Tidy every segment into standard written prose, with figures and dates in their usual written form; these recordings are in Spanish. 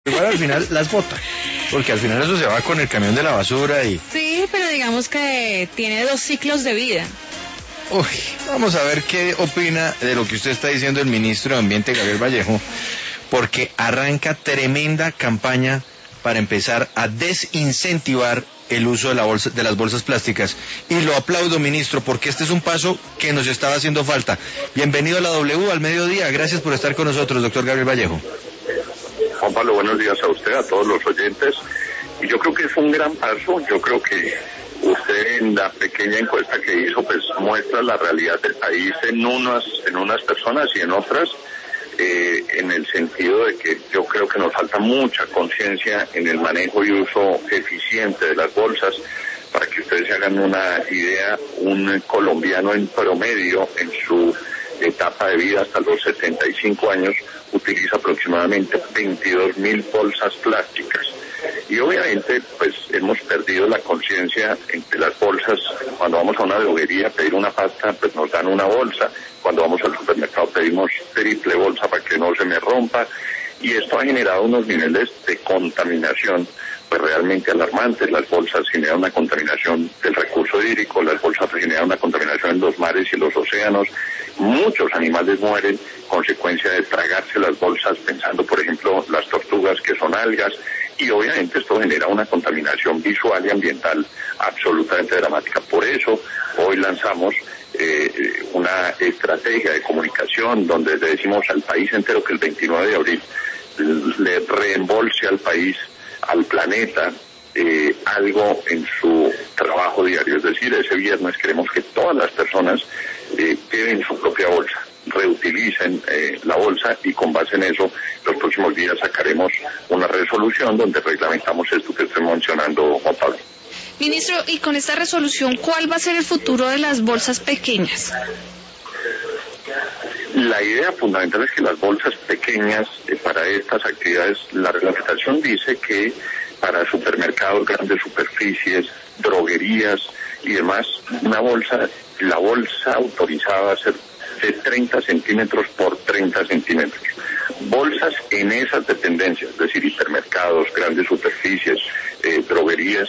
igual al final las bota, porque al final eso se va con el camión de la basura y... Sí, pero digamos que tiene 2 ciclos de vida. Uy, vamos a ver qué opina de lo que usted está diciendo el ministro de Ambiente, Gabriel Vallejo, porque arranca tremenda campaña para empezar a desincentivar el uso de las bolsas plásticas. Y lo aplaudo, ministro, porque este es un paso que nos estaba haciendo falta. Bienvenido a la W al mediodía. Gracias por estar con nosotros, doctor Gabriel Vallejo. Juan Pablo, buenos días a usted, a todos los oyentes. Y yo creo que es un gran paso. Yo creo que usted en la pequeña encuesta que hizo, pues muestra la realidad del país en unas personas y en otras, en el sentido de que yo creo que nos falta mucha conciencia en el manejo y uso eficiente de las bolsas. Para que ustedes se hagan una idea, un colombiano en promedio en su etapa de vida hasta los 75 años utiliza aproximadamente 22.000 bolsas plásticas. Y obviamente pues hemos perdido la conciencia entre las bolsas. Cuando vamos a una droguería a pedir una pasta, pues nos dan una bolsa. Cuando vamos al supermercado pedimos triple bolsa para que no se me rompa. Y esto ha generado unos niveles de contaminación pues realmente alarmantes. Las bolsas generan una contaminación del recurso hídrico, las bolsas generan una contaminación en los mares y los océanos. Muchos animales mueren consecuencia de tragarse las bolsas, pensando por ejemplo las tortugas, que son algas. Y obviamente esto genera una contaminación visual y ambiental absolutamente dramática. Por eso hoy lanzamos una estrategia de comunicación donde le decimos al país entero que el 29 de abril le reembolse al país, al planeta, algo en su trabajo diario. Es decir, ese viernes queremos que todas las personas lleven su propia bolsa, reutilicen la bolsa, y con base en eso los próximos días sacaremos una resolución donde reglamentamos esto que estoy mencionando, Juan Pablo. Ministro, y con esta resolución, ¿cuál va a ser el futuro de las bolsas pequeñas? La idea fundamental es que las bolsas pequeñas para estas actividades, la reglamentación dice que para supermercados, grandes superficies, droguerías y demás, la bolsa autorizada va a ser de 30 centímetros por 30 centímetros. Bolsas en esas dependencias, es decir, hipermercados, grandes superficies, droguerías,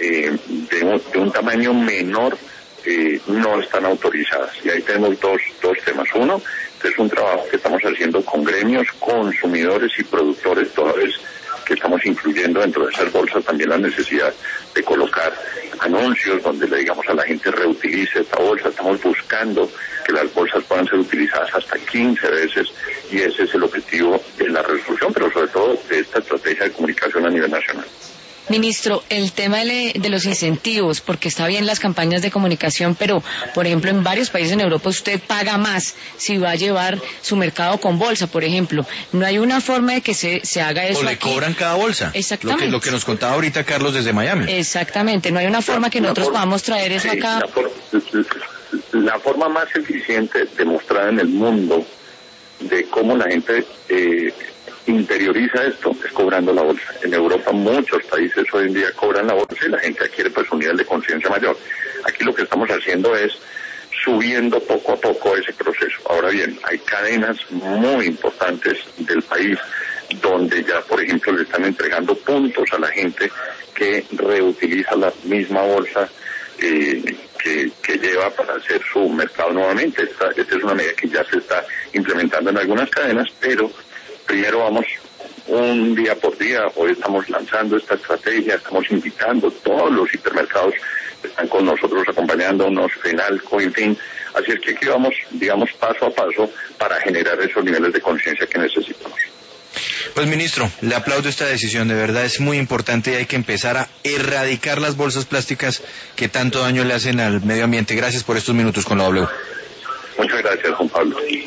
de un tamaño menor, no están autorizadas. Y ahí tenemos dos temas. Uno, es un trabajo que estamos haciendo con gremios, consumidores y productores, toda vez que estamos incluyendo dentro de esas bolsas también la necesidad de colocar anuncios donde le digamos a la gente reutilice esta bolsa. Estamos buscando que las bolsas puedan ser utilizadas hasta 15 veces, y ese es el objetivo de la resolución, pero sobre todo de esta estrategia de comunicación a nivel nacional. Ministro, el tema de los incentivos, porque está bien las campañas de comunicación, pero, por ejemplo, en varios países en Europa usted paga más si va a llevar su mercado con bolsa, por ejemplo. ¿No hay una forma de que se haga eso? O le aquí? cobran cada bolsa. Exactamente. Lo que nos contaba ahorita Carlos desde Miami. Exactamente. ¿No hay una forma que nosotros podamos traer eso acá? La forma más eficiente demostrada en el mundo de cómo la gente interioriza esto es cobrando la bolsa. En Europa muchos países hoy en día cobran la bolsa y la gente adquiere pues un nivel de conciencia mayor. Aquí lo que estamos haciendo es subiendo poco a poco ese proceso. Ahora bien, hay cadenas muy importantes del país donde ya, por ejemplo, le están entregando puntos a la gente que reutiliza la misma bolsa que lleva para hacer su mercado nuevamente. Esta es una medida que ya se está implementando en algunas cadenas, pero primero vamos un día por día. Hoy estamos lanzando esta estrategia, estamos invitando todos los hipermercados que están con nosotros acompañándonos, Fenalco, en fin. Así es que aquí vamos, digamos, paso a paso para generar esos niveles de conciencia que necesitamos. Pues ministro, le aplaudo esta decisión, de verdad es muy importante y hay que empezar a erradicar las bolsas plásticas que tanto daño le hacen al medio ambiente. Gracias por estos minutos con la W. Muchas gracias, Juan Pablo.